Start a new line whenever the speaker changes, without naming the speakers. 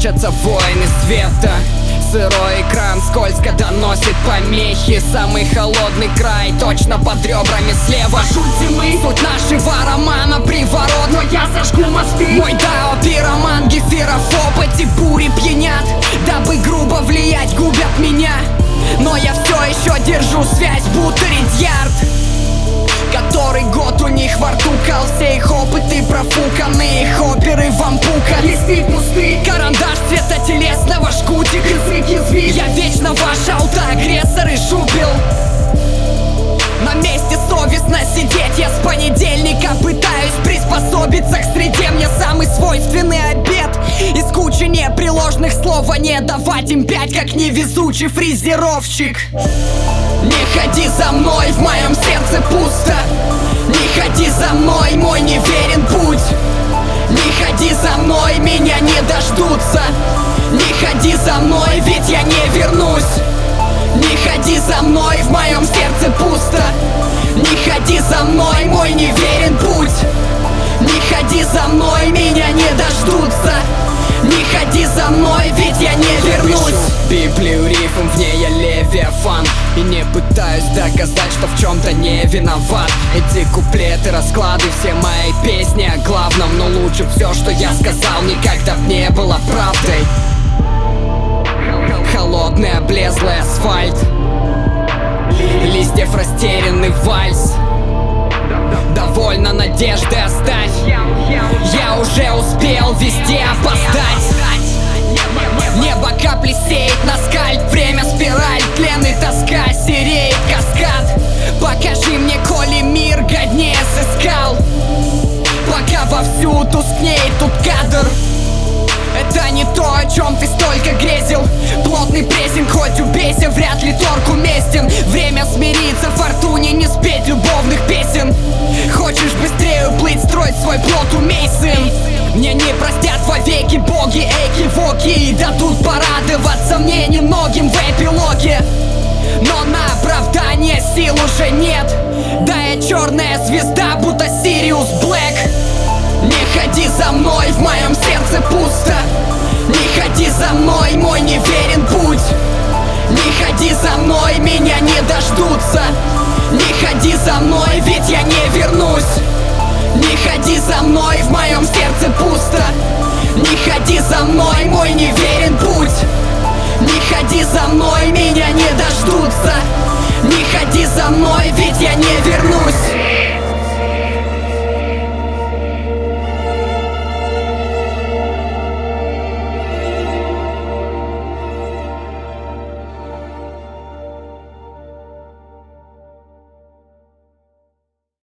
мечутся воины света. Сырой экран скользко доносит помехи. Самый холодный край точно под ребрами слева.
Шутимы,
суть нашего романа приворот,
но я сожгу мосты.
Мой дао пироман, гефирофоб, эти бури пьянят, дабы грубо влиять, губят меня. Но я все еще держу связь, будто Ридьярд. Который год у них во рту кал, все их опыты профуканы, их оперы вампука.
Листы пусты,
карандаш цвета телесного, жгутик,
язык язвит.
Я вечно ваш аутоагрессор и жупил. На месте совестно сидеть, я с понедельника пытаюсь приспособиться к среде. Мне самый свойственный обед из кучи непреложных слов, а не давать им 5, как невезучий фрезеровщик. Не ходи за мной, в моем сердце пусто. Не ходи за мной, мой неверен путь. Не ходи за мной, меня не дождутся. Не ходи за мной, ведь я не вернусь. Не ходи за мной, в моем сердце пусто. Не ходи за мной, мой неверен путь. Не ходи за мной, меня не дождутся. Не ходи за мной, ведь я не вернусь. Библию рифм, в ней я левиафан. И не пытаюсь доказать, что в чем-то не виноват. Эти куплеты, расклады, все мои песни о главном. Но лучше все, что я сказал, никогда б не было правдой. Холодный облезлый асфальт, листьев растерянный вальс. Довольно надежды оставь, я уже успел везде опоздать. Небо капли сеет на скальп, время спираль, тлен и тоска, сереет каскад. Покажи мне, коли мир годнее сыскал, пока вовсю тускнеет тут кадр. Это не то, о чем ты столько грезил. Плотный прессинг, хоть убейся, вряд ли торг уместен. Время смириться, фортуне не спеть любовных песен. Хочешь быстрее уплыть, строить свой плод, умей, сын. Мне не простят вовеки боги, эки-воки, и дадут порадоваться мне немногим в эпилоге. Но на оправдание сил уже нет. Да, я черная звезда, будто Сириус Блэк. Не ходи за мной, в моем сердце пусто. Не ходи за мной, мой неверен путь. Не ходи за мной, меня не дождутся. Не ходи за мной, ведь я не вернусь. Не ходи за мной, в моем сердце пусто. Не ходи за мной, мой неверен путь. Не ходи за мной, меня не дождутся. Не ходи за мной, ведь